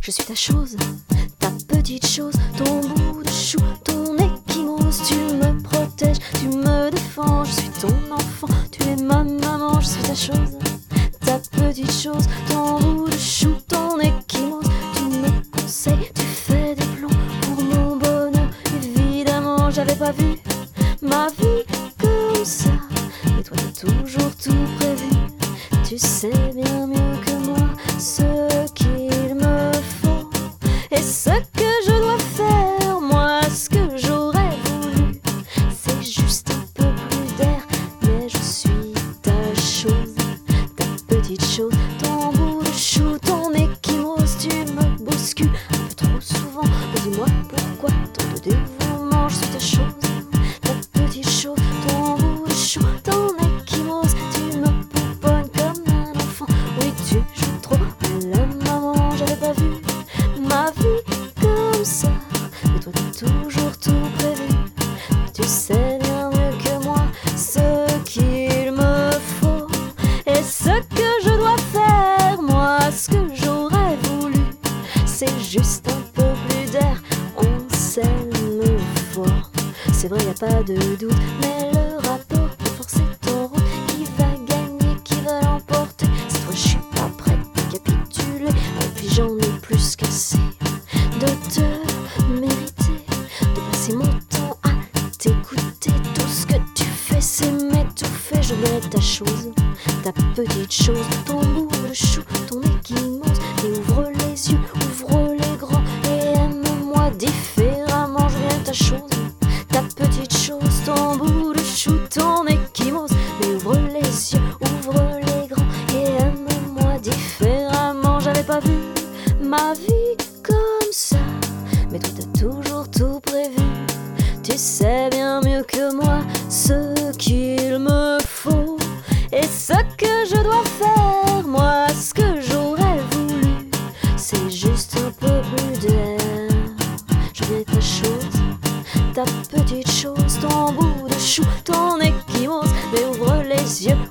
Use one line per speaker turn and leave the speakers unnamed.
Je suis ta chose, ta petite chose, ton bout de chou, ton échymose. Tu me protèges, tu me défends. Je suis ton enfant, tu es ma maman. Je suis ta chose, ta petite chose, ton bout de chou, ton échymose. Tu me conseilles, tu fais des plans pour mon bonheur. Évidemment, j'avais pas vu ma vie comme ça, mais toi t'as toujours tout prévu. Tu sais bien mieux que moi ce qu'il me faut et ce que je dois faire. Moi, ce que j'aurais voulu, c'est juste un peu plus d'air. Mais je suis ta chose, ta petite chose, ton bout de chou, ton échymose. Tu me bouscules un peu trop souvent, mais dis-moi pourquoi tant de dévouement. Je suis ta chose, ta petite chose, ton bout de chou, ton échymose. Tu me pouponnes comme un enfant. Oui, tu joues trop à la maman. J'avais pas vu ma vie comme ça, mais toi t'as toujours tout prévu. Tu sais bien mieux que moi ce qu'il me faut et ce que je dois faire. Moi, ce que j'aurais voulu, c'est juste un peu plus d'air. On s'aime fort, c'est vrai, y a pas de doute, mais le rapport de force est en route. Qui va gagner, qui va l'emporter? Cette fois je suis pas prête à capituler, et puis j'en ai plus qu'assez de te mériter, de passer mon temps à t'écouter. Tout ce que tu fais c'est m'étouffer. Je voudrais ta chose, ta petite chose, ton bout de chou, ton échymose. Et ouvre les yeux, ouvre les grands et aime-moi différemment. Je viens ta chose, ta petite chose, ton bout de chou, ton échymose. Mais ouvre les yeux, ouvre les grands et aime-moi différemment. J'avais pas vu ma vie comme ça, mais toi t'as toujours tout prévu. Tu sais bien mieux que moi ce qu'il me faut et ce que je dois faire. Moi, ce que j'aurais voulu, c'est juste un peu plus d'air. Je viens ta chose, ta petite chose, ton bout de chou, ton échymose. Mais ouvre les yeux,